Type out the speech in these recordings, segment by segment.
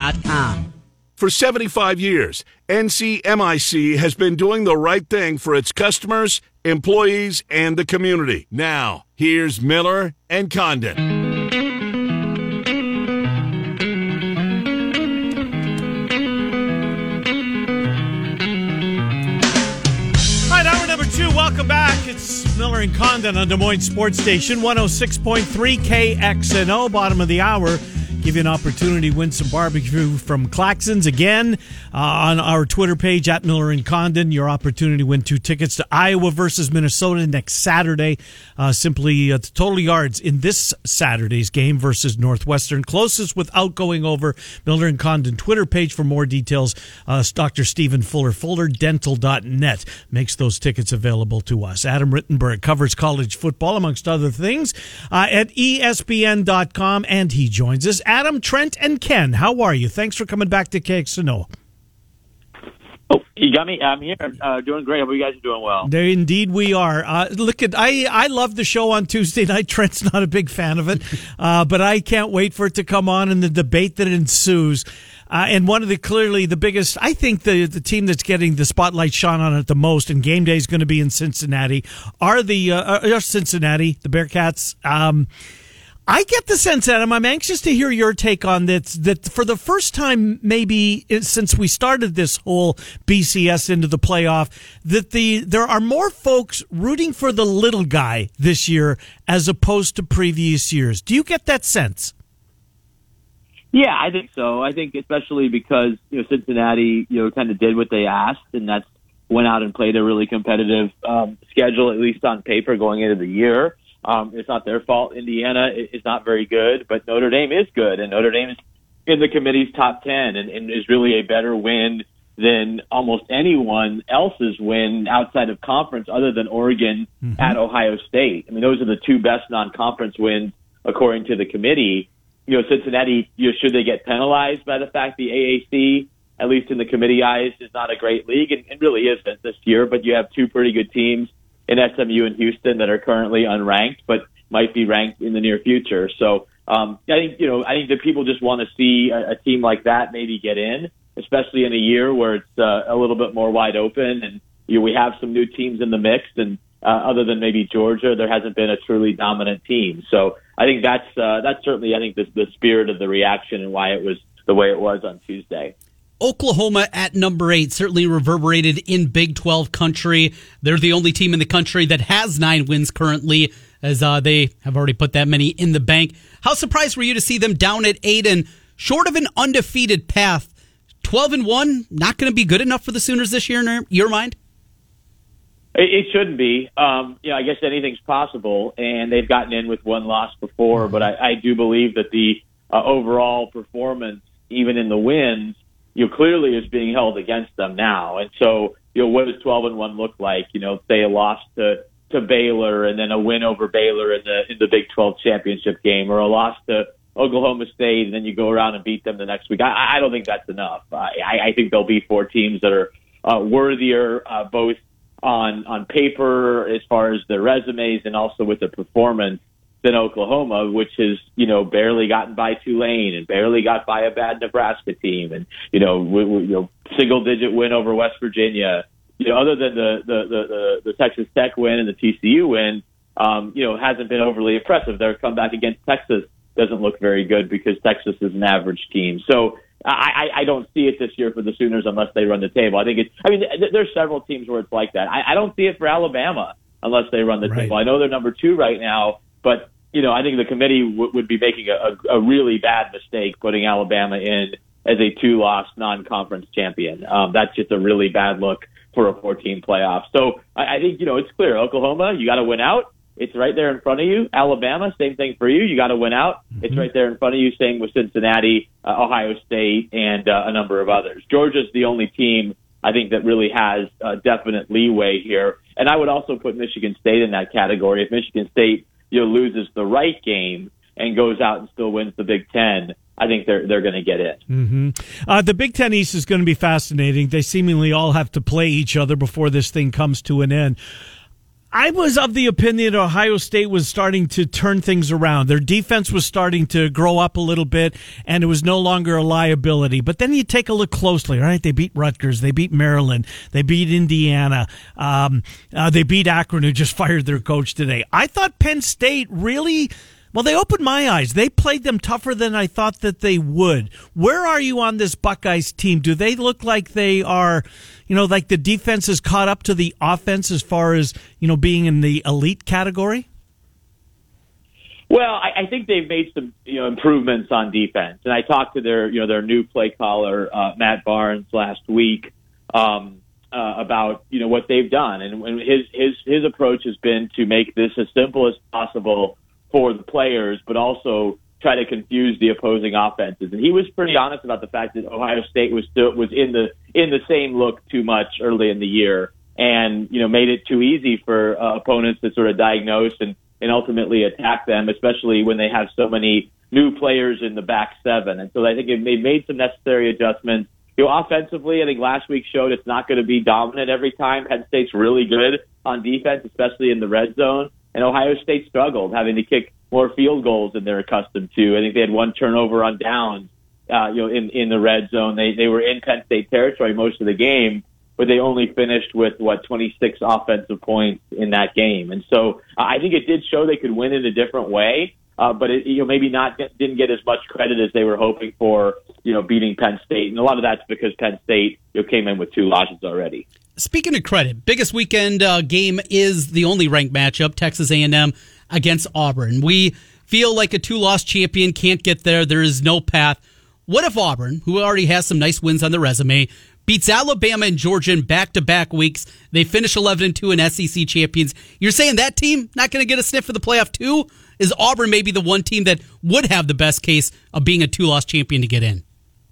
NCMIC.com. For 75 years, NCMIC has been doing the right thing for its customers, employees, and the community. Now, here's Miller and Condon. All right, hour number 2. Welcome back. It's Miller and Condon on Des Moines Sports Station, 106.3 KXNO. Bottom of the hour. Give you an opportunity to win some barbecue from Claxons. Again, on our Twitter page, at Miller and Condon, your opportunity to win 2 tickets to Iowa versus Minnesota next Saturday. Simply the total yards in this Saturday's game versus Northwestern. Closest without going over Miller and Condon Twitter page for more details. Dr. Stephen Fuller, FullerDental.net makes those tickets available to us. Adam Rittenberg covers college football, amongst other things, at ESPN.com, and he joins us. Adam, Trent, and Ken, how are you? Thanks for coming back to KXNO. Oh, you got me. I'm here. Doing great. Hope you guys are doing well. There, indeed, we are. I love the show on Tuesday night. Trent's not a big fan of it, but I can't wait for it to come on and the debate that ensues. And one of clearly the biggest, I think the team that's getting the spotlight shone on it the most, and game day is going to be in Cincinnati, are Cincinnati, the Bearcats. I get the sense, Adam, I'm anxious to hear your take on this, that for the first time maybe since we started this whole BCS into the playoff, that there are more folks rooting for the little guy this year as opposed to previous years. Do you get that sense? Yeah, I think so. I think especially because, Cincinnati, kind of did what they asked, and that's went out and played a really competitive schedule, at least on paper, going into the year. It's not their fault. Indiana is not very good, but Notre Dame is good, and Notre Dame is in the committee's top 10 and is really a better win than almost anyone else's win outside of conference other than Oregon at Ohio State. I mean, those are the 2 best non-conference wins according to the committee. Cincinnati, should they get penalized by the fact the AAC, at least in the committee eyes, is not a great league, and really isn't this year, but you have 2 pretty good teams in SMU and Houston that are currently unranked, but might be ranked in the near future. So I think that people just want to see a team like that maybe get in, especially in a year where it's a little bit more wide open, and we have some new teams in the mix. And other than maybe Georgia, there hasn't been a truly dominant team. So I think that's certainly the spirit of the reaction and why it was the way it was on Tuesday. Oklahoma at number 8 certainly reverberated in Big 12 country. They're the only team in the country that has 9 wins currently, as they have already put that many in the bank. How surprised were you to see them down at 8 and short of an undefeated path? 12-1, not going to be good enough for the Sooners this year in your mind? It shouldn't be. I guess anything's possible, and they've gotten in with 1 loss before, but I do believe that the overall performance, even in the wins, clearly is being held against them now. And so, what does 12-1 look like? Say a loss to Baylor and then a win over Baylor in the Big 12 championship game, or a loss to Oklahoma State and then you go around and beat them the next week. I don't think that's enough. I think there'll be 4 teams that are worthier, both on paper as far as their resumes and also with the performance, than Oklahoma, which has, barely gotten by Tulane and barely got by a bad Nebraska team, and, single digit win over West Virginia. Other than the Texas Tech win and the TCU win, hasn't been overly impressive. Their comeback against Texas doesn't look very good because Texas is an average team. So I don't see it this year for the Sooners unless they run the table. There's several teams where it's like that. I don't see it for Alabama unless they run the table. I know they're number 2 right now, but, I think the committee would be making a really bad mistake putting Alabama in as a 2-loss non-conference champion. That's just a really bad look for a 4-team playoff. So I think, it's clear. Oklahoma, you got to win out. It's right there in front of you. Alabama, same thing for you. You got to win out. It's right there in front of you. Same with Cincinnati, Ohio State, and a number of others. Georgia's the only team, I think, that really has definite leeway here. And I would also put Michigan State in that category. If Michigan State loses the right game and goes out and still wins the Big Ten, I think they're going to get in. The Big Ten East is going to be fascinating. They seemingly all have to play each other before this thing comes to an end. I was of the opinion Ohio State was starting to turn things around. Their defense was starting to grow up a little bit, and it was no longer a liability. But then you take a look closely, right? They beat Rutgers. They beat Maryland. They beat Indiana. They beat Akron, who just fired their coach today. I thought Penn State really... Well, they opened my eyes. They played them tougher than I thought that they would. Where are you on this Buckeyes team? Do they look like they are, like the defense has caught up to the offense as far as, being in the elite category? Well, I think they've made some, improvements on defense. And I talked to their new play caller, Matt Barnes, last week, about, what they've done. And his approach has been to make this as simple as possible for the players, but also try to confuse the opposing offenses. And he was pretty honest about the fact that Ohio State was in the same look too much early in the year, and made it too easy for opponents to sort of diagnose and ultimately attack them, especially when they have so many new players in the back seven. And so I think they made some necessary adjustments. Offensively, I think last week showed it's not going to be dominant every time. Penn State's really good on defense, especially in the red zone. And Ohio State struggled, having to kick more field goals than they're accustomed to. I think they had one turnover on downs, in the red zone. They were in Penn State territory most of the game, but they only finished with 26 offensive points in that game. And so I think it did show they could win in a different way, but it maybe didn't get as much credit as they were hoping for, beating Penn State. And a lot of that's because Penn State came in with 2 losses already. Speaking of credit, biggest weekend game is the only ranked matchup, Texas A&M against Auburn. We feel like a 2-loss champion can't get there. There is no path. What if Auburn, who already has some nice wins on their resume, beats Alabama and Georgia in back-to-back weeks? They finish 11-2 and SEC champions. You're saying that team not going to get a sniff for the playoff too? Is Auburn maybe the one team that would have the best case of being a 2-loss champion to get in?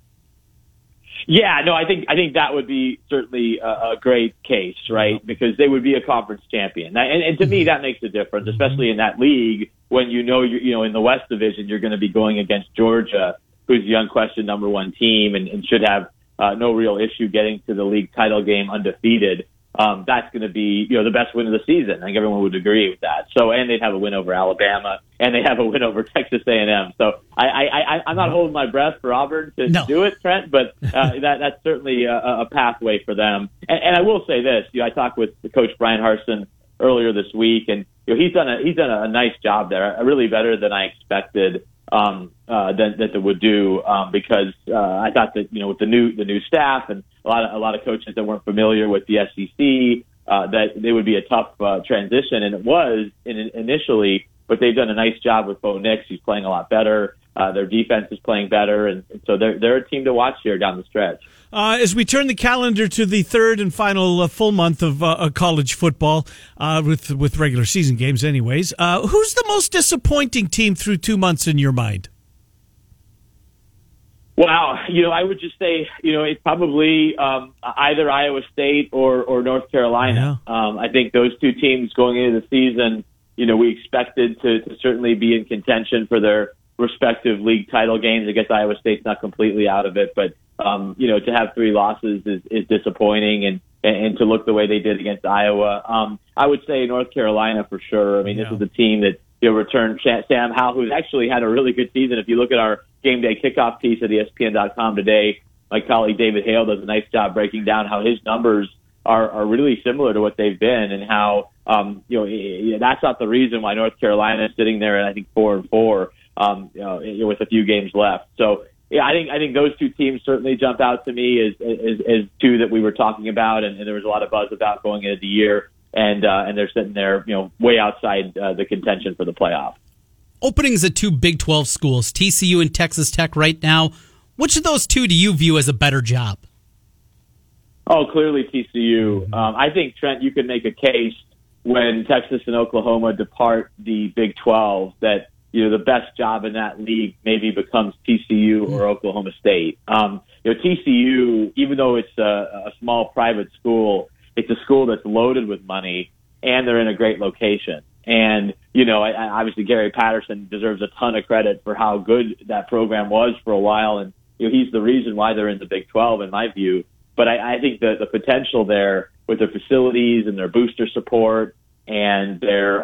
Yeah, no, I think that would be certainly a great case, right? Because they would be a conference champion, and to me that makes a difference, especially in that league when in the West Division you're going to be going against Georgia, who's the unquestioned number 1 team and should have no real issue getting to the league title game undefeated. That's going to be the best win of the season. I think everyone would agree with that. So, and they'd have a win over Alabama, and they have a win over Texas A&M. So, I'm not holding my breath for Auburn to do it, Trent, but that's certainly a pathway for them. And I will say this: I talked with Coach Brian Harsin earlier this week, and he's done a nice job there, really better than I expected. That they would do, because I thought that with the new staff and a lot of coaches that weren't familiar with the SEC, that they would be a tough transition, and it was initially. But they've done a nice job with Bo Nix. He's playing a lot better. Their defense is playing better, and so they're a team to watch here down the stretch. As we turn the calendar to the third and final full month of college football, with regular season games anyways, who's the most disappointing team through 2 months in your mind? Wow, I would just say, it's probably either Iowa State or North Carolina. Yeah. I think those 2 teams going into the season, we expected to certainly be in contention for their respective league title games. I guess Iowa State's not completely out of it, but to have 3 losses is disappointing, and to look the way they did against Iowa. I would say North Carolina for sure. I mean, This is a team that returned Sam Howell, who's actually had a really good season. If you look at our game day kickoff piece at ESPN.com today, my colleague David Hale does a nice job breaking down how his numbers are really similar to what they've been, and how that's not the reason why North Carolina is sitting there at I think 4-4. With a few games left. So, I think those 2 teams certainly jump out to me as 2 that we were talking about, and there was a lot of buzz about going into the year, and they're sitting there, way outside the contention for the playoff. Openings at 2 Big 12 schools, TCU and Texas Tech right now. Which of those 2 do you view as a better job? Oh, clearly TCU. I think, Trent, you can make a case when Texas and Oklahoma depart the Big 12 that the best job in that league maybe becomes TCU or Oklahoma State. TCU, even though it's a small private school, it's a school that's loaded with money, and they're in a great location. And, obviously Gary Patterson deserves a ton of credit for how good that program was for a while. And, he's the reason why they're in the Big 12, in my view. But I think the potential there with their facilities and their booster support, and their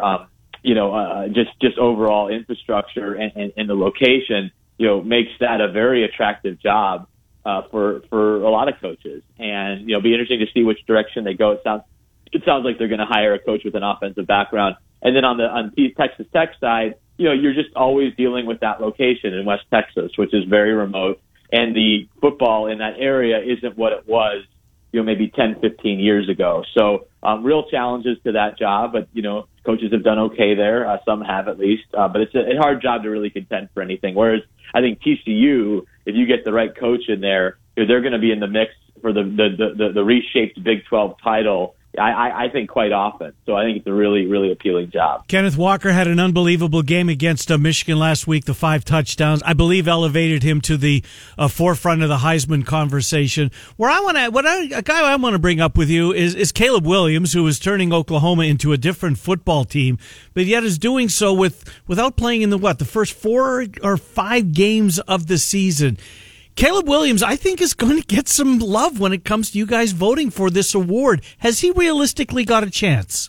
just overall infrastructure and the location, makes that a very attractive job for a lot of coaches. And be interesting to see which direction they go. It sounds like they're going to hire a coach with an offensive background. And then on the Texas Tech side, you're just always dealing with that location in West Texas, which is very remote, and the football in that area isn't what it was, maybe 10, 15 years ago. So real challenges to that job, but, coaches have done okay there. Some have at least, but it's a hard job to really contend for anything. Whereas I think TCU, if you get the right coach in there, they're going to be in the mix for the reshaped Big 12 title, I think, quite often. So I think it's a really, really appealing job. Kenneth Walker had an unbelievable game against Michigan last week, the 5 touchdowns. I believe elevated him to the forefront of the Heisman conversation. A guy I want to bring up with you is Caleb Williams, who is turning Oklahoma into a different football team, but yet is doing so without playing in the first 4 or 5 games of the season. Caleb Williams, I think, is going to get some love when it comes to you guys voting for this award. Has he realistically got a chance?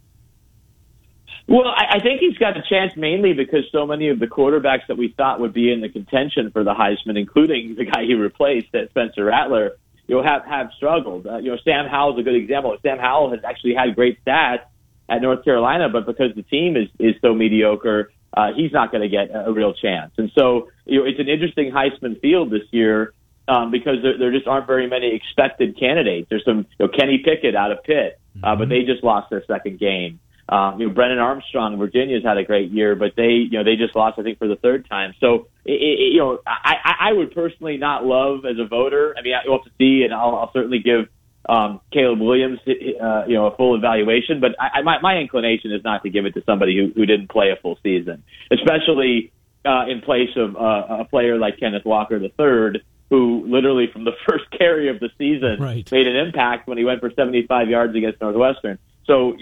Well, I think he's got a chance mainly because so many of the quarterbacks that we thought would be in the contention for the Heisman, including the guy he replaced, Spencer Rattler, have struggled. Sam Howell's a good example. Sam Howell has actually had great stats at North Carolina, but because the team is so mediocre, he's not going to get a real chance. And so, it's an interesting Heisman field this year because there just aren't very many expected candidates. There's some, Kenny Pickett out of Pitt, but they just lost their second game. Brennan Armstrong, Virginia's had a great year, but they just lost, I think, for the 3rd time. So, I would personally not love as a voter. I mean, we'll have to see, and I'll certainly give Caleb Williams, a full evaluation, but my inclination is not to give it to somebody who didn't play a full season, especially in place of a player like Kenneth Walker III, who literally from the first carry of the season made an impact when he went for 75 yards against Northwestern. So,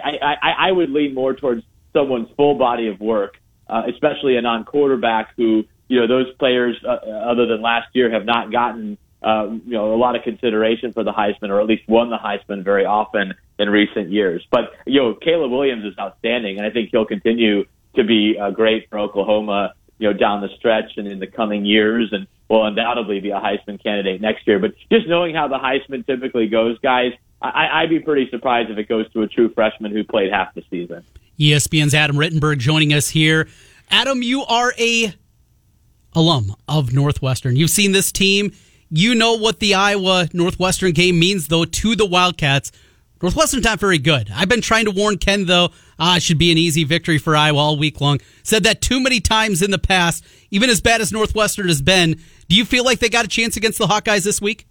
I would lean more towards someone's full body of work, especially a non-quarterback who, those players, other than last year, have not gotten a lot of consideration for the Heisman, or at least won the Heisman very often in recent years. But, Caleb Williams is outstanding, and I think he'll continue to be great for Oklahoma, down the stretch and in the coming years, and will undoubtedly be a Heisman candidate next year. But just knowing how the Heisman typically goes, guys, I'd be pretty surprised if it goes to a true freshman who played half the season. ESPN's Adam Rittenberg joining us here. Adam, you are a alum of Northwestern. You've seen this team. You know what the Iowa-Northwestern game means, though, to the Wildcats. Northwestern's not very good. I've been trying to warn Ken, though, it should be an easy victory for Iowa all week long. Said that too many times in the past, even as bad as Northwestern has been. Do you feel like they got a chance against the Hawkeyes this week?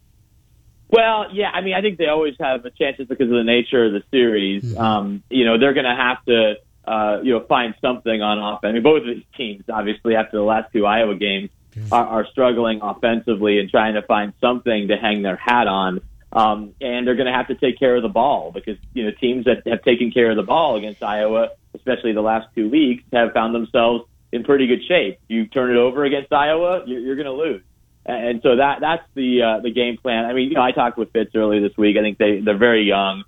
Well, yeah, I mean, I think they always have a chance just because of the nature of the series. They're going to have to, find something on offense. I mean, both of these teams, obviously, after the last 2 Iowa games, are struggling offensively and trying to find something to hang their hat on. And they're going to have to take care of the ball because, teams that have taken care of the ball against Iowa, especially the last 2 weeks, have found themselves in pretty good shape. You turn it over against Iowa, you're going to lose. And so that's the game plan. I mean, I talked with Fitz earlier this week. I think they're very young.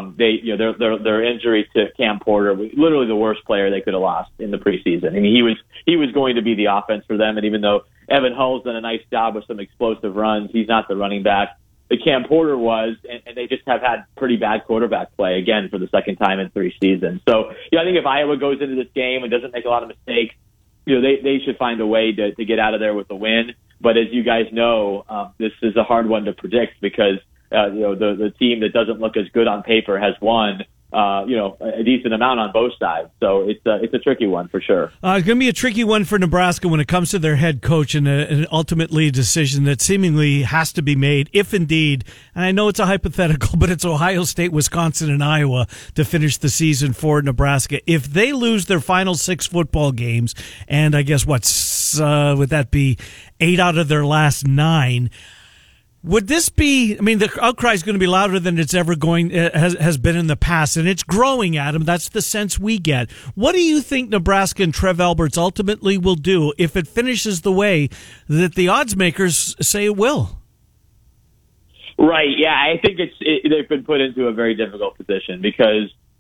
Their injury to Cam Porter was literally the worst player they could have lost in the preseason. I mean, he was going to be the offense for them. And even though Evan Hull's done a nice job with some explosive runs, he's not the running back that Cam Porter was, and they just have had pretty bad quarterback play again for the second time in 3 seasons. So, I think if Iowa goes into this game and doesn't make a lot of mistakes, they should find a way to get out of there with a win. But as you guys know, this is a hard one to predict because the team that doesn't look as good on paper has won a decent amount on both sides. So it's a tricky one for sure. It's going to be a tricky one for Nebraska when it comes to their head coach and ultimately a decision that seemingly has to be made, if indeed, and I know it's a hypothetical, but it's Ohio State, Wisconsin, and Iowa to finish the season for Nebraska. If they lose their final 6 football games, and I guess would that be 8 out of their last 9, would this be, I mean, the outcry is going to be louder than it's ever has been in the past, and it's growing, Adam. That's the sense we get. What do you think Nebraska and Trev Alberts ultimately will do if it finishes the way that the odds makers say it will? Right, yeah, I think they've been put into a very difficult position because,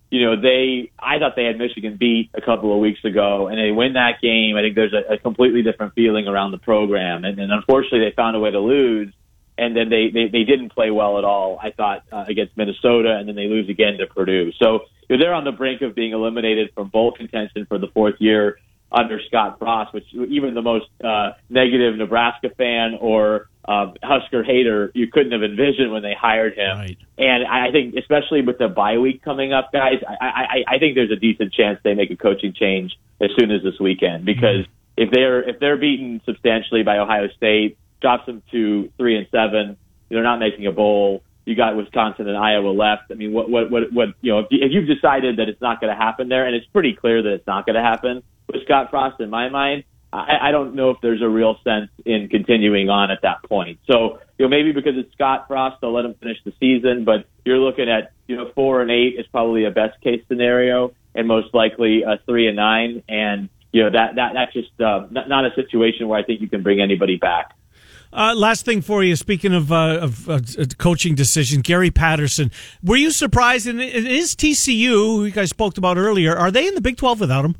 I thought they had Michigan beat a couple of weeks ago, and they win that game. I think there's a completely different feeling around the program, and unfortunately they found a way to lose, and then they didn't play well at all, I thought, against Minnesota, and then they lose again to Purdue. So they're on the brink of being eliminated from bowl contention for the fourth year under Scott Frost, which even the most negative Nebraska fan or Husker hater, you couldn't have envisioned when they hired him. Right. And I think, especially with the bye week coming up, guys, I think there's a decent chance they make a coaching change as soon as this weekend, because if they're beaten substantially by Ohio State, drops them to 3-7, they're not making a bowl. You got Wisconsin and Iowa left. I mean, what if you've decided that it's not going to happen there, and it's pretty clear that it's not going to happen with Scott Frost, in my mind, I don't know if there's a real sense in continuing on at that point. So, maybe because it's Scott Frost, they'll let him finish the season, but you're looking at, 4-8 is probably a best case scenario, and most likely 3-9. And, that's just not a situation where I think you can bring anybody back. Last thing for you, speaking of coaching decision, Gary Patterson, were you surprised? And is TCU, who you guys spoke about earlier, are they in the Big 12 without him?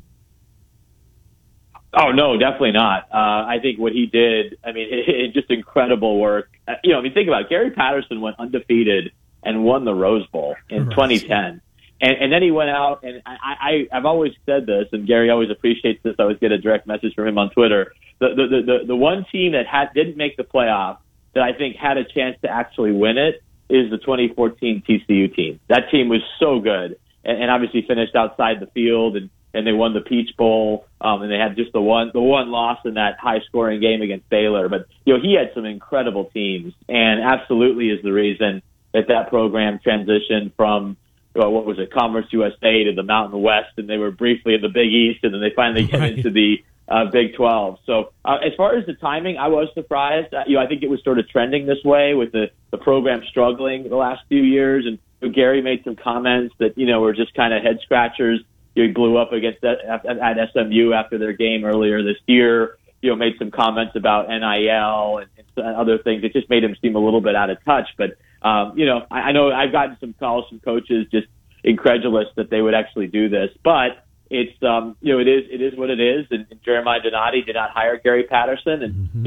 Oh, no, definitely not. I think what he did, just incredible work. Think about it. Gary Patterson went undefeated and won the Rose Bowl in 2010. And then he went out, and I've always said this, and Gary always appreciates this. I always get a direct message from him on Twitter. The one team that didn't make the playoff that I think had a chance to actually win it is the 2014 TCU team. That team was so good, and obviously finished outside the field, and they won the Peach Bowl, and they had just the one loss in that high-scoring game against Baylor. But, he had some incredible teams, and absolutely is the reason that program transitioned from, Commerce USA to the Mountain West, and they were briefly in the Big East, and then they finally get into the Big 12. So as far as the timing, I was surprised. I think it was sort of trending this way with the program struggling the last few years, and Gary made some comments that, were just kind of head-scratchers. He blew up against at SMU after their game earlier this year. Made some comments about NIL and other things. It just made him seem a little bit out of touch. But I know I've gotten some calls from coaches just incredulous that they would actually do this. But it's it is what it is. And Jeremiah Donati did not hire Gary Patterson, and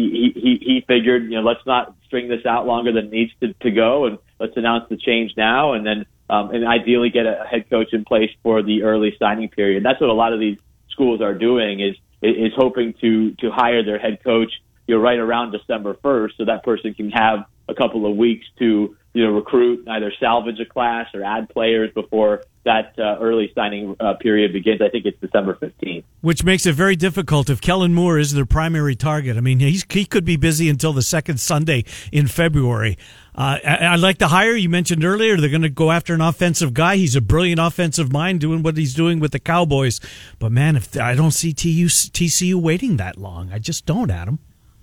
he figured let's not string this out longer than it needs to go, and let's announce the change now, and then. And ideally get a head coach in place for the early signing period. That's what a lot of these schools are doing is hoping to hire their head coach, right around December 1st, so that person can have a couple of weeks to, recruit, either salvage a class or add players before that early signing period begins. I think it's December 15th. Which makes it very difficult if Kellen Moore is their primary target. I mean, he could be busy until the second Sunday in February. I like the hire you mentioned earlier. They're going to go after an offensive guy. He's a brilliant offensive mind doing what he's doing with the Cowboys. But, man, if I don't see TCU waiting that long. I just don't, Adam.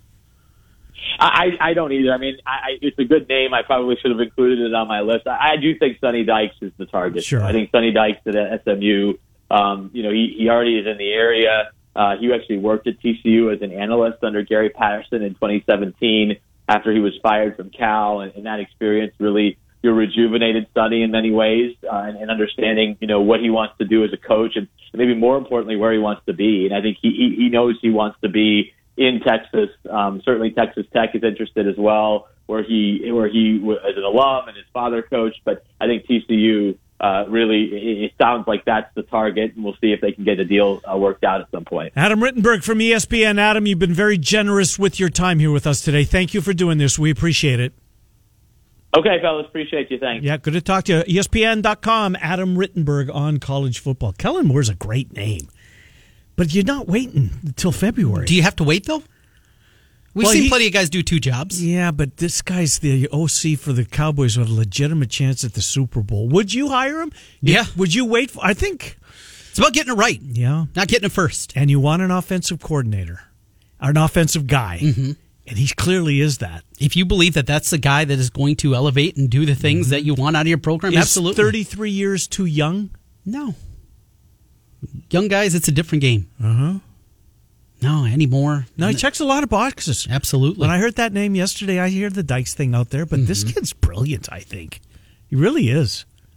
I don't either. It's a good name. I probably should have included it on my list. I do think Sonny Dykes is the target. Sure. I think Sonny Dykes at SMU. He already is in the area. He actually worked at TCU as an analyst under Gary Patterson in 2017 after he was fired from Cal, and that experience really rejuvenated Sonny in many ways, and understanding what he wants to do as a coach, and maybe more importantly where he wants to be. And I think he knows he wants to be in Texas. Certainly Texas Tech is interested as well, where he as an alum and his father coached. But I think TCU really, it sounds like that's the target, and we'll see if they can get a deal worked out at some point. Adam Rittenberg from ESPN. Adam, you've been very generous with your time here with us today. Thank you for doing this. We appreciate it. Okay, fellas. Appreciate you. Thanks. Yeah, good to talk to you. ESPN.com, Adam Rittenberg on college football. Kellen Moore's a great name. But you're not waiting until February. Do you have to wait, though? We've seen plenty of guys do two jobs. Yeah, but this guy's the OC for the Cowboys with a legitimate chance at the Super Bowl. Would you hire him? Yeah. Would you wait? I think it's about getting it right. Yeah. Not getting it first. And you want an offensive coordinator, or an offensive guy. Mm-hmm. And he clearly is that. If you believe that that's the guy that is going to elevate and do the things that you want out of your program, absolutely. Is 33 years too young? No. Young guys, it's a different game. Uh-huh. No, anymore. No, he checks a lot of boxes. Absolutely. When I heard that name yesterday, I hear the Dykes thing out there, but this kid's brilliant, I think. He really is.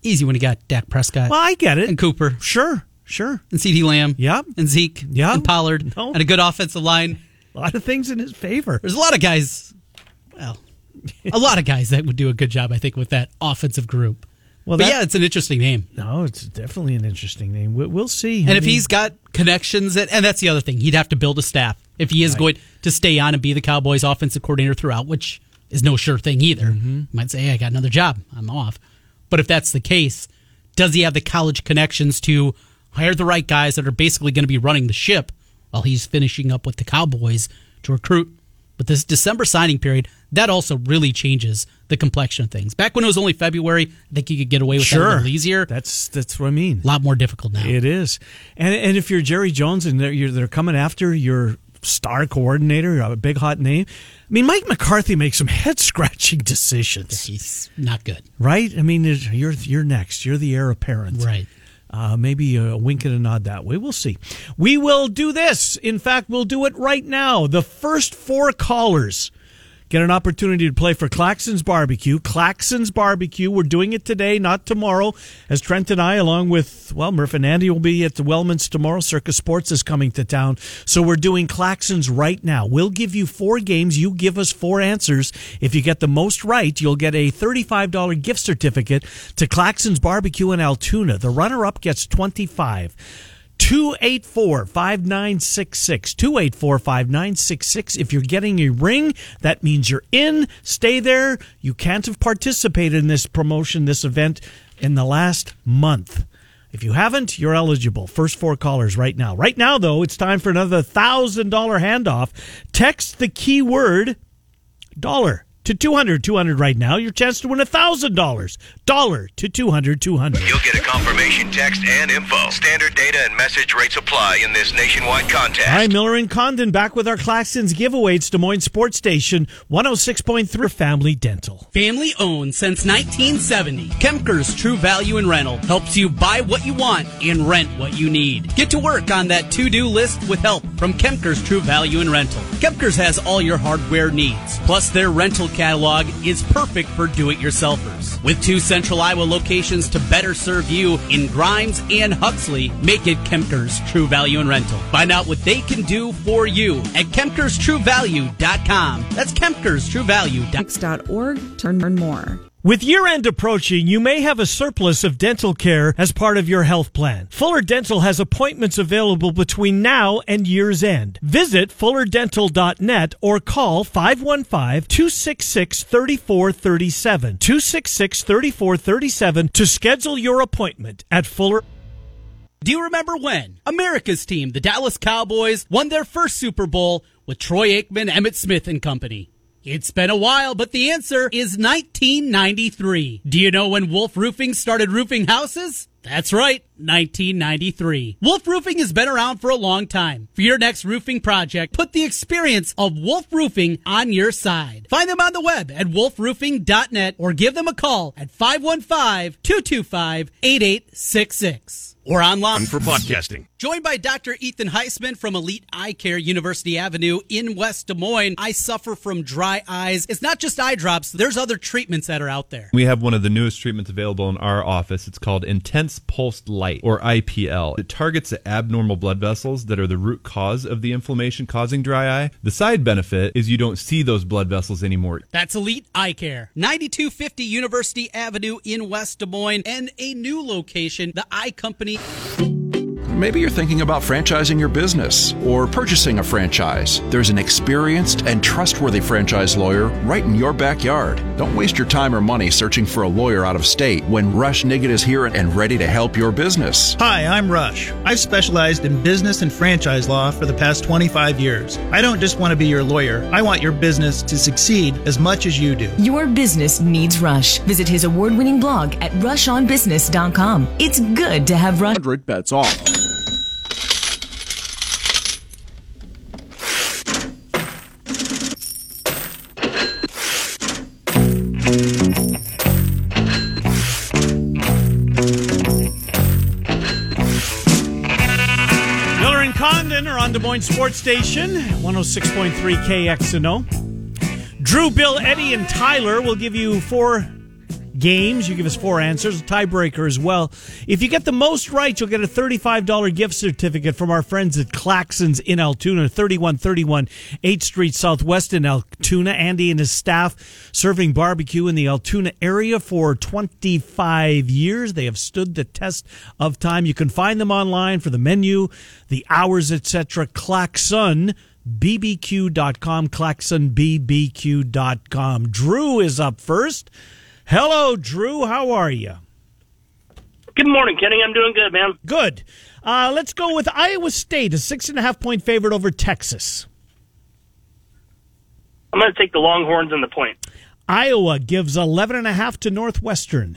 easy when you got Dak Prescott. Well, I get it. And Cooper. Sure. And CeeDee Lamb. Yep. And Zeke. Yep. And Pollard. No. And a good offensive line. A lot of things in his favor. There's a lot of guys, a lot of guys that would do a good job, I think, with that offensive group. Well, but yeah, it's an interesting name. No, it's definitely an interesting name. We'll see. And if he's got connections, and that's the other thing, he'd have to build a staff if he is going to stay on and be the Cowboys' offensive coordinator throughout, which is no sure thing either. You might say, hey, I got another job. I'm off. But if that's the case, does he have the college connections to hire the right guys that are basically going to be running the ship while he's finishing up with the Cowboys to recruit? But this December signing period, that also really changes the complexion of things. Back when it was only February, I think you could get away with that a little easier. That's what I mean. A lot more difficult now. It is. And if you're Jerry Jones and they're coming after your star coordinator, a big hot name, I mean, Mike McCarthy makes some head-scratching decisions. He's not good. Right? I mean, you're next. You're the heir apparent. Right. Maybe a wink and a nod that way. We'll see. We will do this. In fact, we'll do it right now. The first 4 callers get an opportunity to play for Claxon's Barbecue. Claxon's Barbecue. We're doing it today, not tomorrow, as Trent and I, along with, Murph and Andy, will be at the Wellman's tomorrow. Circus Sports is coming to town. So we're doing Claxon's right now. We'll give you 4 games. You give us 4 answers. If you get the most right, you'll get a $35 gift certificate to Claxon's Barbecue in Altoona. The runner-up gets $25. 284-5966. 284-5966. If you're getting a ring, that means you're in. Stay there. You can't have participated in this promotion, this event, in the last month. If you haven't, you're eligible. First 4 callers right now. Right now, though, it's time for another $1,000 handoff. Text the keyword $. To 200 right now. Your chance to win $1,000. $. To 200. You'll get a confirmation text and info. Standard data and message rates apply in this nationwide contest. Hi, Miller and Condon back with our Claxons giveaway. It's Des Moines Sports Station 106.3 Family Dental. Family owned since 1970. Kemker's True Value in Rental helps you buy what you want and rent what you need. Get to work on that to-do list with help from Kemker's True Value in Rental. Kemker's has all your hardware needs. Plus, their rental catalog is perfect for do-it-yourselfers. With 2 Central Iowa locations to better serve you in Grimes and Huxley, make it Kemker's True Value and Rental. Find out what they can do for you at KemkersTrueValue.com. That's KemkersTrueValue.org to learn more. With year-end approaching, you may have a surplus of dental care as part of your health plan. Fuller Dental has appointments available between now and year's end. Visit fullerdental.net or call 515-266-3437. 266-3437 to schedule your appointment at Fuller. Do you remember when America's team, the Dallas Cowboys, won their first Super Bowl with Troy Aikman, Emmitt Smith, and company? It's been a while, but the answer is 1993. Do you know when Wolf Roofing started roofing houses? That's right, 1993. Wolf Roofing has been around for a long time. For your next roofing project, put the experience of Wolf Roofing on your side. Find them on the web at wolfroofing.net or give them a call at 515-225-8866. Or online for podcasting. Joined by Dr. Ethan Heisman from Elite Eye Care, University Avenue in West Des Moines. I suffer from dry eyes. It's not just eye drops. There's other treatments that are out there. We have one of the newest treatments available in our office. It's called Intense Pulsed Light, or IPL. It targets the abnormal blood vessels that are the root cause of the inflammation causing dry eye. The side benefit is you don't see those blood vessels anymore. That's Elite Eye Care, 9250 University Avenue in West Des Moines, and a new location, the Eye Company. Maybe you're thinking about franchising your business or purchasing a franchise. There's an experienced and trustworthy franchise lawyer right in your backyard. Don't waste your time or money searching for a lawyer out of state when Rush Niggett is here and ready to help your business. Hi, I'm Rush. I've specialized in business and franchise law for the past 25 years. I don't just want to be your lawyer. I want your business to succeed as much as you do. Your business needs Rush. Visit his award-winning blog at rushonbusiness.com. It's good to have Rush. 100 bets off. On Des Moines Sports Station, 106.3 KXNO. Drew, Bill, Eddie, and Tyler will give you 4 games. You give us 4 answers, a tiebreaker as well. If you get the most right, you'll get a $35 gift certificate from our friends at Claxons in Altoona, 3131 8th Street Southwest in Altoona. Andy and his staff serving barbecue in the Altoona area for 25 years. They have stood the test of time. You can find them online for the menu, the hours, etc. ClaxonBBQ.com, ClaxonBBQ.com. Drew is up first. Hello, Drew. How are you? Good morning, Kenny. I'm doing good, man. Good. Let's go with Iowa State, a 6.5-point favorite over Texas. I'm going to take the Longhorns and the point. Iowa gives 11.5 to Northwestern.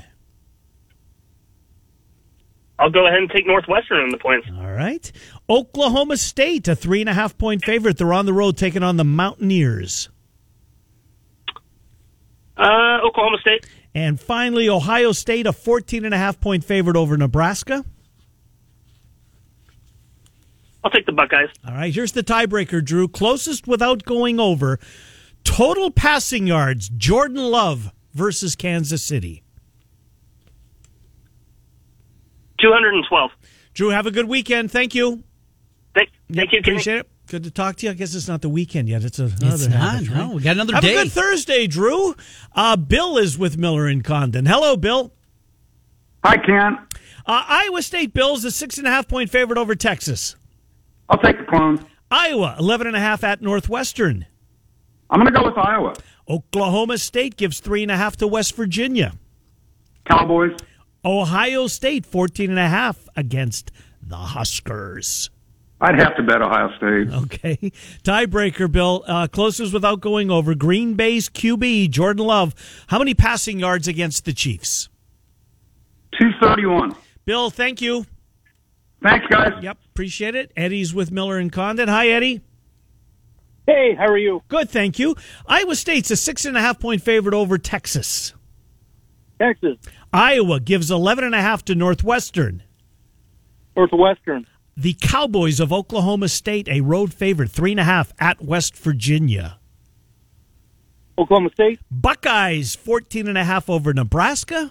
I'll go ahead and take Northwestern in the points. All right. Oklahoma State, a 3.5-point favorite. They're on the road taking on the Mountaineers. Oklahoma State. And finally, Ohio State, a 14.5-point favorite over Nebraska. I'll take the Buckeyes. All right, here's the tiebreaker, Drew. Closest without going over. Total passing yards, Jordan Love versus Kansas City. 212. Drew, have a good weekend. Thank you. Thank you, Kenny. Appreciate it. Good to talk to you. I guess it's not the weekend yet. It's another It's not. habit, right? No, we got another Have day. a good Thursday, Drew. Bill is with Miller and Condon. Hello, Bill. Hi, Ken. Iowa State Bills, a 6.5-point favorite over Texas. I'll take the Clones. Iowa, 11.5 at Northwestern. I'm going to go with Iowa. Oklahoma State gives 3.5 to West Virginia. Cowboys. Ohio State, 14.5 against the Huskers. I'd have to bet Ohio State. Okay. Tiebreaker, Bill. Closest without going over. Green Bay's QB, Jordan Love. How many passing yards against the Chiefs? 231. Bill, thank you. Thanks, guys. Yep, appreciate it. Eddie's with Miller and Condon. Hi, Eddie. Hey, how are you? Good, thank you. Iowa State's a 6.5-point favorite over Texas. Texas. Iowa gives 11.5 to Northwestern. Northwestern. The Cowboys of Oklahoma State, a road favorite, 3.5 at West Virginia. Oklahoma State. Buckeyes, 14.5 over Nebraska.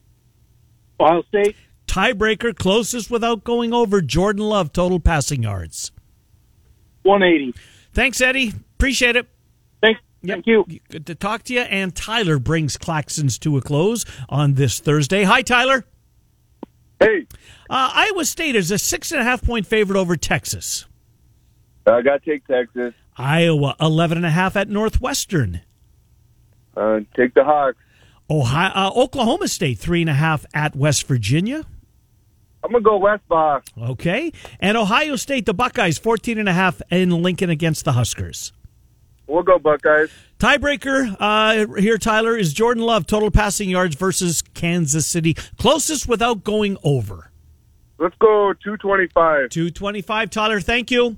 Ohio State. Tiebreaker, closest without going over. Jordan Love, total passing yards. 180. Thanks, Eddie. Appreciate it. Thank you. Good to talk to you. And Tyler brings Claxons to a close on this Thursday. Hi, Tyler. Hey. Iowa State is a 6.5-point favorite over Texas. I got to take Texas. Iowa, 11.5 at Northwestern. Take the Hawks. Oklahoma State, 3.5 at West Virginia. I'm going to go West Box. Okay. And Ohio State, the Buckeyes, 14.5 in Lincoln against the Huskers. We'll go Buckeyes. Tiebreaker here, Tyler, is Jordan Love, total passing yards versus Kansas City. Closest without going over. Let's go 225. 225, Tyler. Thank you.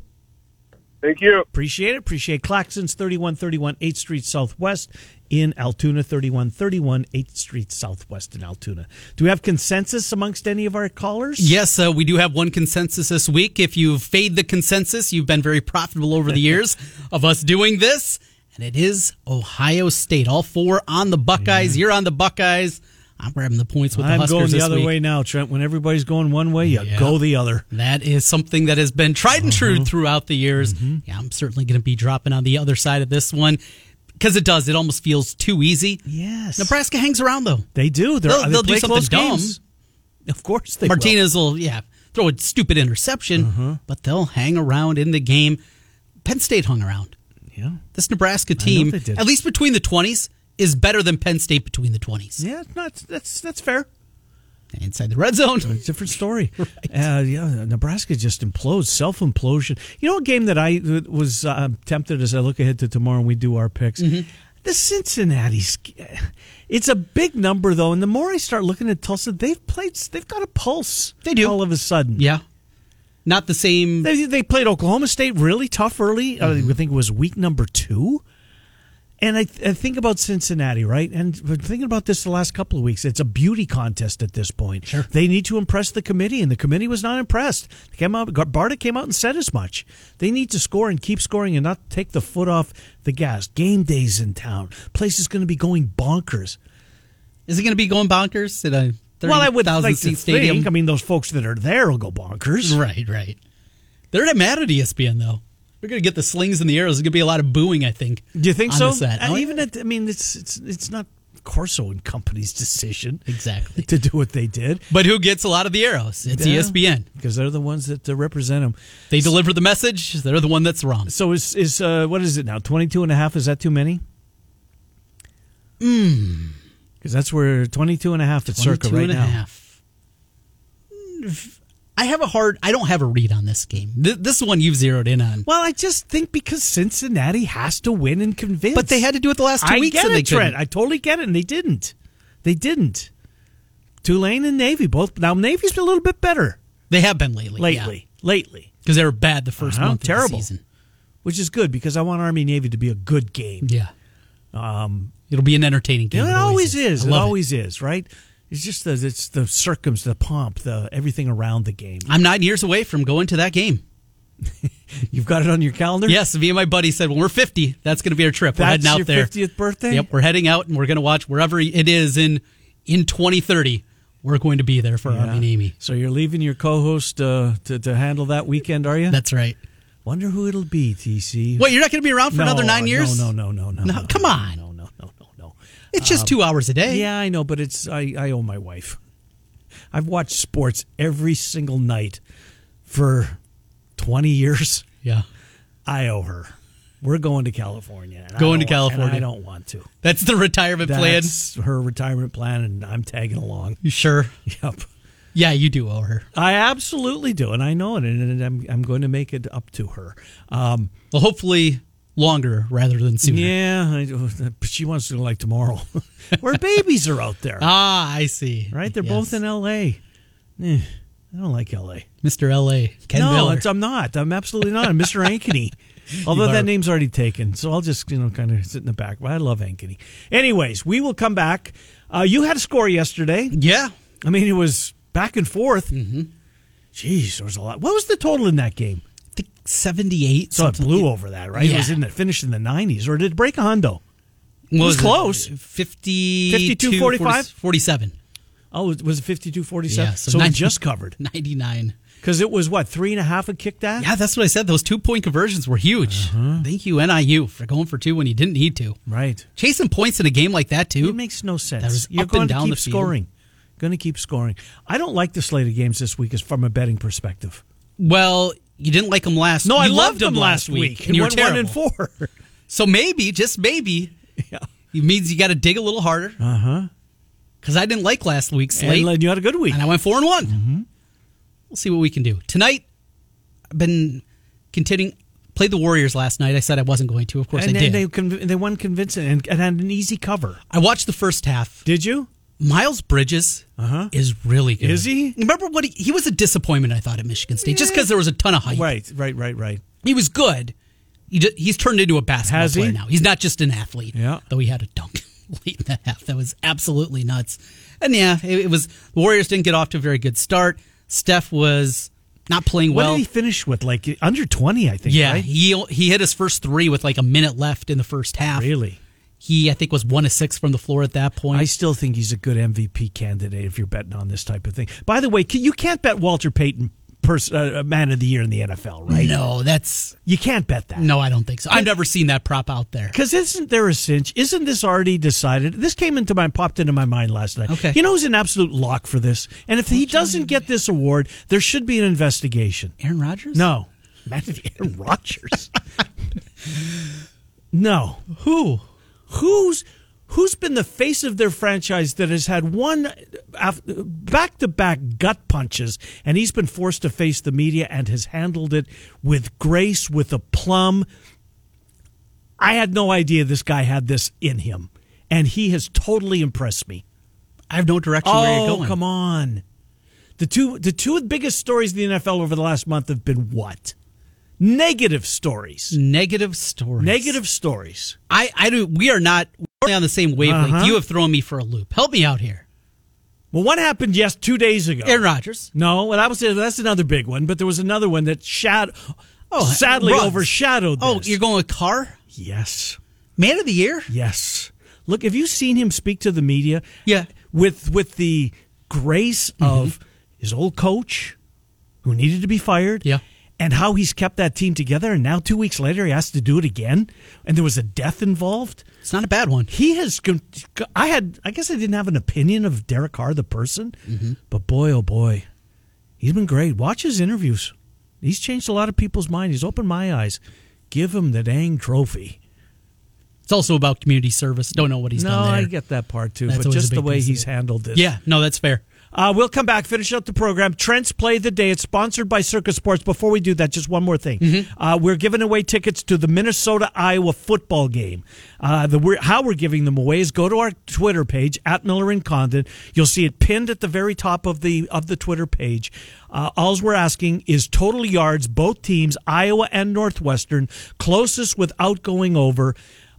Thank you. Appreciate it. Appreciate Claxons, 3131 8th Street Southwest in Altoona, 3131 8th Street Southwest in Altoona. Do we have consensus amongst any of our callers? Yes, we do have one consensus this week. If you fade the consensus, you've been very profitable over the years of us doing this, and it is Ohio State. All 4 on the Buckeyes. You're on the Buckeyes. I'm grabbing the points with the Huskers I'm going the this other week. way now, Trent. When everybody's going one way, you go the other. That is something that has been tried and true throughout the years. Yeah, I'm certainly going to be dropping on the other side of this one because it does. It almost feels too easy. Yes. Nebraska hangs around, though. They do. They'll they do something dumb. Games. Of course they Martinez will throw a stupid interception, but they'll hang around in the game. Penn State hung around. Yeah. This Nebraska team, at least between the 20s, is better than Penn State between the 20s. Yeah, that's fair. Inside the red zone. Different story. Right. Nebraska just implodes, self-implosion. You know a game that I was tempted as I look ahead to tomorrow and we do our picks? The Cincinnati's, it's a big number, though, and the more I start looking at Tulsa, they've got a pulse. They do. All of a sudden. Yeah. Not the same. They played Oklahoma State really tough early. I think it was week number 2. And I think about Cincinnati, right? And thinking about this the last couple of weeks, it's a beauty contest at this point. Sure. They need to impress the committee, and the committee was not impressed. Barta came out and said as much. They need to score and keep scoring and not take the foot off the gas. Game days in town. Place is going to be going bonkers. Is it going to be going bonkers at a 30,000 Well, I would like seat to stadium? think. I mean, those folks that are there will go bonkers. Right. They're not mad at ESPN, though. We're going to get the slings and the arrows. There's going to be a lot of booing, I think. Do you think on so? the set. It's not Corso and Company's decision exactly to do what they did. But who gets a lot of the arrows? It's ESPN. Because they're the ones that represent them. They deliver the message. They're the one that's wrong. So is what is it now? 22.5? Is that too many? Because that's where 22.5 at Circa right now. I don't have a read on this game. This is one you've zeroed in on. Well, I just think because Cincinnati has to win and convince. But they had to do it the last 2 weeks. I get and it, Trent. I totally get it, and they didn't. Tulane and Navy both. Now, Navy's been a little bit better. They have been lately. Lately. Because they were bad the first month terrible. of the season. Which is good, because I want Army-Navy to be a good game. Yeah. It'll be an entertaining game. It always is. It always it. is, right? It's just the pomp, everything around the game. I'm 9 years away from going to that game. You've got it on your calendar? Yes, me and my buddy said when we're 50, that's going to be our trip. We're heading out there. That's your 50th birthday? Yep, we're heading out and we're going to watch wherever it is in 2030. We're going to be there for Army-Navy. So you're leaving your co-host to handle that weekend, are you? That's right. Wonder who it'll be, TC. Wait, you're not going to be around for another 9 years? No. Come on. No. It's just 2 hours a day. Yeah, I know, but I owe my wife. I've watched sports every single night for 20 years. Yeah. I owe her. We're going to California. And I don't want to. That's the retirement plan? That's her retirement plan, and I'm tagging along. You sure? Yep. Yeah, you do owe her. I absolutely do, and I know it, and I'm going to make it up to her. Well, hopefully longer rather than sooner. Yeah, but she wants to go like tomorrow. Where babies are out there. I see. Right? They're both in L.A. I don't like L.A. Mr. L.A. Ken No, Miller. I'm not. I'm absolutely not. I'm Mr. Ankeny. Although that name's already taken, so I'll just kind of sit in the back. But I love Ankeny. Anyways, we will come back. You had a score yesterday. Yeah. I mean, it was back and forth. Mm-hmm. Jeez, there was a lot. What was the total in that game? I think 78. So it blew over that, right? Yeah. It was finished in the 90s, or did it break a hundo? It was close. 52, 45? 47. Oh, was it 52-47? Yeah, so we just covered. 99. Because it was, 3.5 a kick that? Yeah, that's what I said. Those 2-point conversions were huge. Thank you, NIU, for going for two when you didn't need to. Right. Chasing points in a game like that, too. It makes no sense. That was You're up going and to down keep the field. scoring. Going to keep scoring. I don't like the slate of games this week from a betting perspective. Well, you didn't like them last week. No, I you loved them last week. And you were went terrible. 1-4. So maybe, just maybe, it means you got to dig a little harder. Uh-huh. Because I didn't like last week's slate. And you had a good week. And I went 4-1. Mm-hmm. We'll see what we can do. Tonight, I've been continuing. Played the Warriors last night. I said I wasn't going to. Of course, I did. They won convincing and had an easy cover. I watched the first half. Did you? Miles Bridges is really good. Is he? Remember what he was a disappointment, I thought, at Michigan State, just because there was a ton of hype. Right. He was good. He's turned into a basketball player now. He's not just an athlete. Yeah. Though he had a dunk late in the half. That was absolutely nuts. And yeah, it was. The Warriors didn't get off to a very good start. Steph was not playing well. What did he finish with? Like under 20, I think. Yeah, right? he hit his first three with like a minute left in the first half. Really? He, I think, was 1 of 6 from the floor at that point. I still think he's a good MVP candidate if you're betting on this type of thing. By the way, you can't bet Walter Payton Man of the Year in the NFL, right? No, you can't bet that. No, I don't think so. I've never seen that prop out there. Because isn't there a cinch? Isn't this already decided? This popped into my mind last night. Okay. You know who's an absolute lock for this? And if he doesn't get this award, there should be an investigation. Aaron Rodgers? No. Aaron Rodgers. No. Who's been the face of their franchise that has had one back-to-back gut punches, and he's been forced to face the media and has handled it with grace, with aplomb? I had no idea this guy had this in him, and he has totally impressed me. I have no direction where you're going. Oh, come on. The two biggest stories in the NFL over the last month have been what? Negative stories. Negative stories. I do. We are not on the same wavelength. You have thrown me for a loop. Help me out here. Well, what happened 2 days ago? Aaron Rodgers. No, well, that's another big one. But there was another one that sadly overshadowed this. Oh, you're going with Carr? Yes. Man of the Year? Yes. Look, have you seen him speak to the media? Yeah. With the grace of his old coach who needed to be fired. Yeah. And how he's kept that team together, and now 2 weeks later he has to do it again, and there was a death involved. It's not a bad one. He has. I guess I didn't have an opinion of Derek Carr, the person, but boy, oh boy, he's been great. Watch his interviews. He's changed a lot of people's minds. He's opened my eyes. Give him the dang trophy. It's also about community service. Don't know what he's done there. No, I get that part too, That's but just a the big way piece of he's it. handled this. Yeah, no, that's fair. We'll come back, finish out the program. Trent's Play of the Day. It's sponsored by Circa Sports. Before we do that, just one more thing. We're giving away tickets to the Minnesota-Iowa football game. How we're giving them away is go to our Twitter page, at Miller and Condon. You'll see it pinned at the very top of the Twitter page. All we're asking is total yards, both teams, Iowa and Northwestern, closest without going over.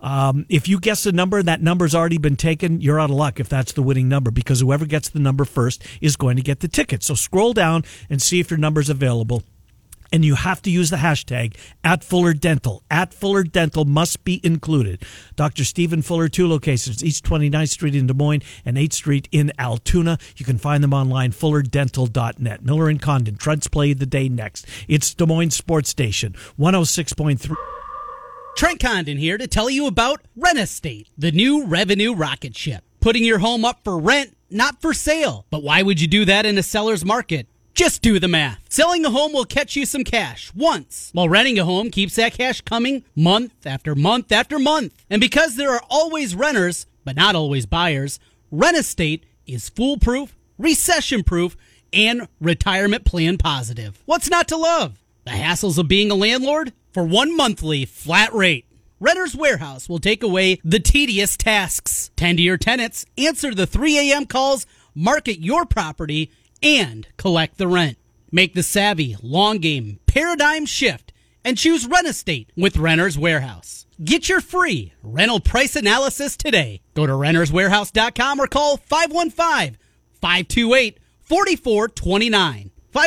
If you guess the number, that number's already been taken, you're out of luck if that's the winning number, because whoever gets the number first is going to get the ticket. So scroll down and see if your number's available. And you have to use the hashtag @FullerDental. @FullerDental must be included. Dr. Stephen Fuller, 2 locations, East 29th Street in Des Moines and 8th Street in Altoona. You can find them online, fullerdental.net. Miller and Condon, Trent's Play of the Day next. It's Des Moines Sports Station, 106.3. Trent Condon here to tell you about Rent Estate, the new revenue rocket ship. Putting your home up for rent, not for sale. But why would you do that in a seller's market? Just do the math. Selling a home will catch you some cash once, while renting a home keeps that cash coming month after month after month. And because there are always renters, but not always buyers, Rent Estate is foolproof, recession-proof, and retirement plan positive. What's not to love? The hassles of being a landlord? For one monthly flat rate, Renter's Warehouse will take away the tedious tasks. Tend to your tenants, answer the 3 a.m. calls, market your property, and collect the rent. Make the savvy, long game, paradigm shift and choose Rent Estate with Renter's Warehouse. Get your free rental price analysis today. Go to renterswarehouse.com or call 515-528-4429.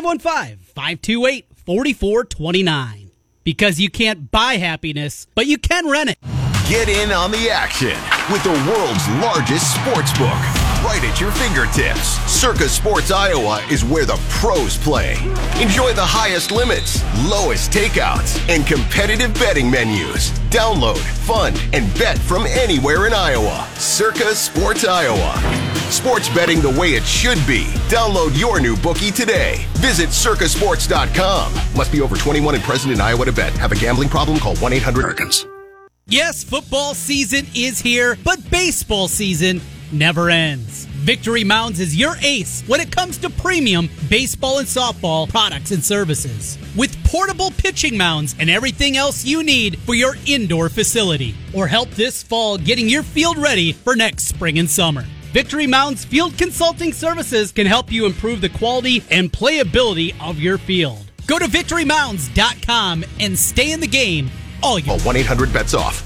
515-528-4429. Because you can't buy happiness, but you can rent it. Get in on the action with the world's largest sports book right at your fingertips. Circa Sports Iowa is where the pros play. Enjoy the highest limits, lowest takeouts, and competitive betting menus. Download, fund, and bet from anywhere in Iowa. Circa Sports Iowa. Sports betting the way it should be. Download your new bookie today. Visit circasports.com. Must be over 21 and present in Iowa to bet. Have a gambling problem? Call 1-800-AMERICANS. Yes, football season is here, but baseball season never ends. Victory Mounds is your ace when it comes to premium baseball and softball products and services. With portable pitching mounds and everything else you need for your indoor facility. Or help this fall getting your field ready for next spring and summer. Victory Mounds Field Consulting Services can help you improve the quality and playability of your field. Go to victorymounds.com and stay in the game all year. 1-800-BETS-OFF.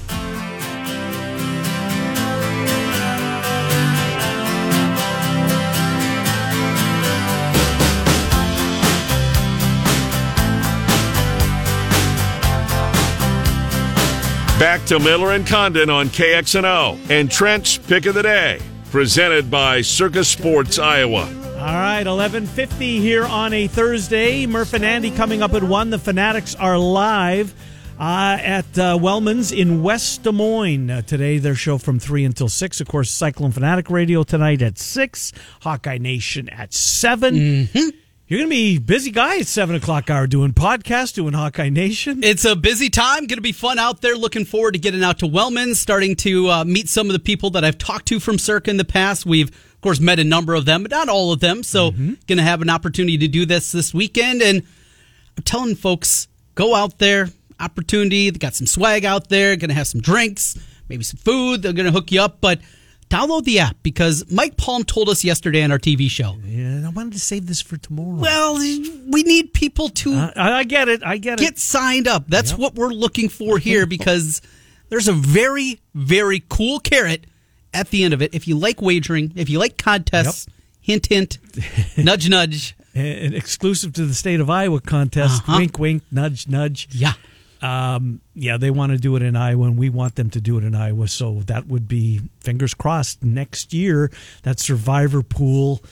Back to Miller and Condon on KXNO and Trent's Pick of the Day, presented by Circa Sports Iowa. All right, 11:50 here on a Thursday. Murph and Andy coming up at 1. The Fanatics are live at Wellman's in West Des Moines. Today, their show from 3 until 6. Of course, Cyclone Fanatic Radio tonight at 6. Hawkeye Nation at 7. Mm-hmm. You're going to be busy guy at 7 o'clock hour doing podcasts, doing Hawkeye Nation. It's a busy time. Going to be fun out there. Looking forward to getting out to Wellman, starting to meet some of the people that I've talked to from Circa in the past. We've, of course, met a number of them, but not all of them. So going to have an opportunity to do this weekend. And I'm telling folks, go out there. Opportunity. They got some swag out there. Going to have some drinks, maybe some food. They're going to hook you up. But download the app because Mike Palm told us yesterday on our TV show. Yeah, I wanted to save this for tomorrow. Well, we need people to I get it. Get signed up. That's what we're looking for here because there's a very, very cool carrot at the end of it. If you like wagering, if you like contests, hint, hint, nudge, nudge. And exclusive to the State of Iowa contest, wink, wink, nudge, nudge. Yeah. They want to do it in Iowa, and we want them to do it in Iowa. So that would be, fingers crossed, next year, that survivor pool.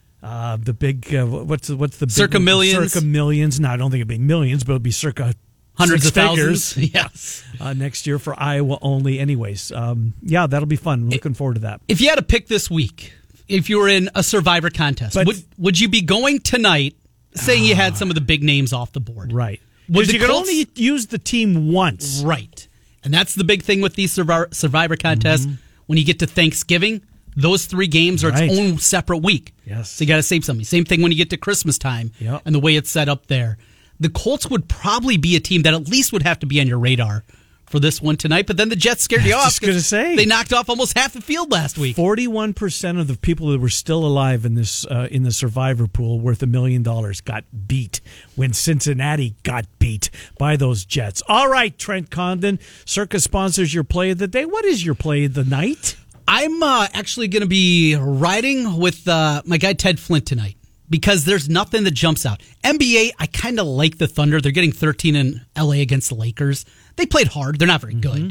The big, what's the Circa big, Millions? Circa Millions. No, I don't think it'd be millions, but it'd be circa hundreds of figures. thousands. Yes. Next year for Iowa only. Anyways, that'll be fun. Looking forward to that. If you had to pick this week, if you were in a survivor contest, would you be going tonight saying you had some of the big names off the board? Right. Because you can only use the team once. Right. And that's the big thing with these survivor contests. When you get to Thanksgiving, those 3 games are its own separate week. Yes. So you got to save something. Same thing when you get to Christmas time and the way it's set up there. The Colts would probably be a team that at least would have to be on your radar for this one tonight, but then the Jets scared you off. Just gonna say, they knocked off almost half the field last week. 41% of the people that were still alive in this in the survivor pool worth $1 million got beat when Cincinnati got beat by those Jets. All right, Trent Condon, Circa sponsors your play of the day. What is your play of the night? I'm actually going to be riding with my guy Ted Flint tonight, because there's nothing that jumps out. NBA, I kind of like the Thunder. They're getting 13 in LA against the Lakers. They played hard. They're not very good.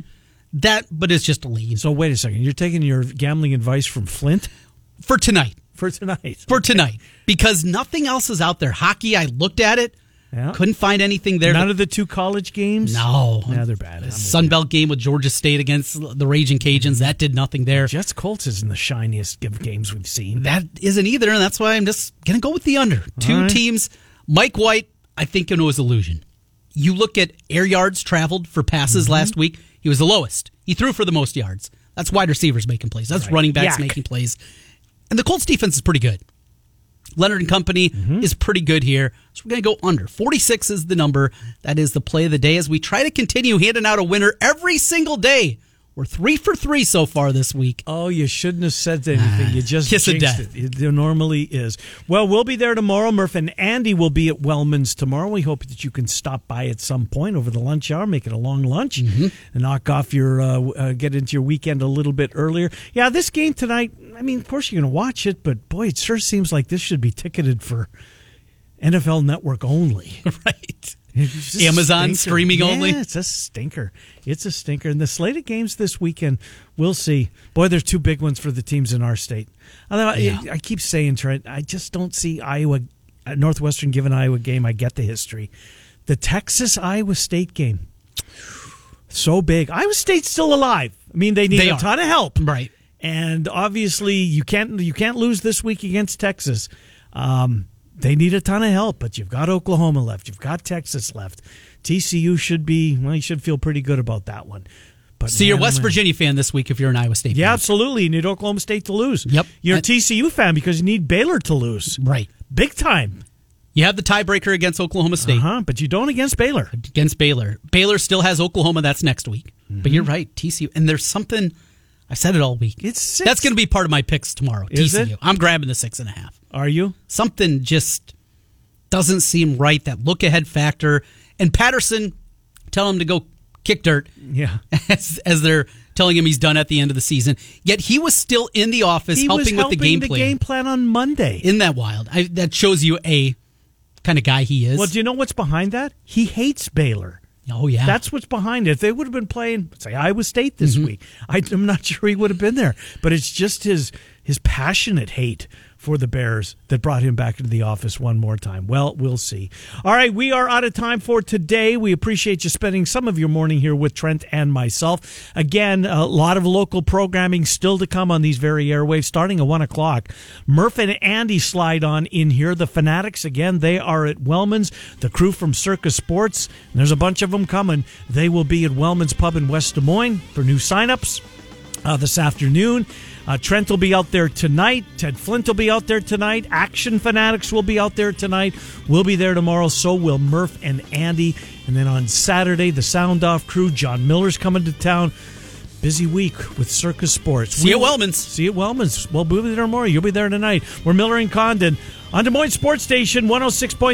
But it's just a lead. So wait a second. You're taking your gambling advice from Flint? For tonight. For tonight. For tonight. Because nothing else is out there. Hockey, I looked at it. Yeah. Couldn't find anything there. None of the 2 college games? No. Yeah, they're bad. Sunbelt game with Georgia State against the Raging Cajuns. That did nothing there. Jets Colts isn't the shiniest of games we've seen. That isn't either, and that's why I'm just going to go with the under. 2 teams. Mike White, I think it was illusion. You look at air yards traveled for passes last week. He was the lowest. He threw for the most yards. That's wide receivers making plays. That's running backs making plays. And the Colts defense is pretty good. Leonard and company is pretty good here. So we're going to go under. 46 is the number. That is the play of the day as we try to continue handing out a winner every single day. We're 3 for 3 so far this week. Oh, you shouldn't have said anything. You just kiss of jinxed death. It normally is. Well, we'll be there tomorrow. Murph and Andy will be at Wellman's tomorrow. We hope that you can stop by at some point over the lunch hour, make it a long lunch, and knock off your get into your weekend a little bit earlier. Yeah, this game tonight, I mean, of course you're going to watch it, but boy, it sure seems like this should be ticketed for NFL Network only. Right. Amazon streaming only. Yeah, it's a stinker. It's a stinker. And the slate of games this weekend, we'll see. Boy, there's 2 big ones for the teams in our state. I keep saying, Trent, I just don't see Iowa, Northwestern giving Iowa a game. I get the history. The Texas-Iowa State game, so big. Iowa State's still alive. I mean, they need a ton of help. Right. And obviously, you can't lose this week against Texas. They need a ton of help, but you've got Oklahoma left. You've got Texas left. TCU should you should feel pretty good about that one. But so you're a West Virginia fan this week if you're an Iowa State fan. Yeah, absolutely. You need Oklahoma State to lose. Yep. You're a TCU fan because you need Baylor to lose. Right. Big time. You have the tiebreaker against Oklahoma State. But you don't against Baylor. Against Baylor. Baylor still has Oklahoma. That's next week. But you're right, TCU. And there's something, I've said it all week. It's 6. That's going to be part of my picks tomorrow. Is TCU. it? I'm grabbing the 6.5. Are you? Something just doesn't seem right. That look-ahead factor. And Patterson, tell him to go kick dirt. Yeah. As they're telling him he's done at the end of the season. Yet he was still in the office helping with the game plan. game plan on Monday. Isn't that wild? That shows you a kind of guy he is. Well, do you know what's behind that? He hates Baylor. Oh, yeah. That's what's behind it. If they would have been playing, say, Iowa State this week, I'm not sure he would have been there. But it's just his passionate hate for the Bears that brought him back into the office one more time. Well, we'll see. All right, we are out of time for today. We appreciate you spending some of your morning here with Trent and myself. Again, a lot of local programming still to come on these very airwaves, starting at 1 o'clock. Murph and Andy slide on in here. The Fanatics, again, they are at Wellman's. The crew from Circa Sports, and there's a bunch of them coming. They will be at Wellman's Pub in West Des Moines for new signups this afternoon. Trent will be out there tonight. Ted Flint will be out there tonight. Action Fanatics will be out there tonight. We'll be there tomorrow. So will Murph and Andy. And then on Saturday, the Sound Off crew. John Miller's coming to town. Busy week with Circa Sports. See you at Wellman's. See you at Wellman's. We'll be there tomorrow. You'll be there tonight. We're Miller and Condon on Des Moines Sports Station 106.3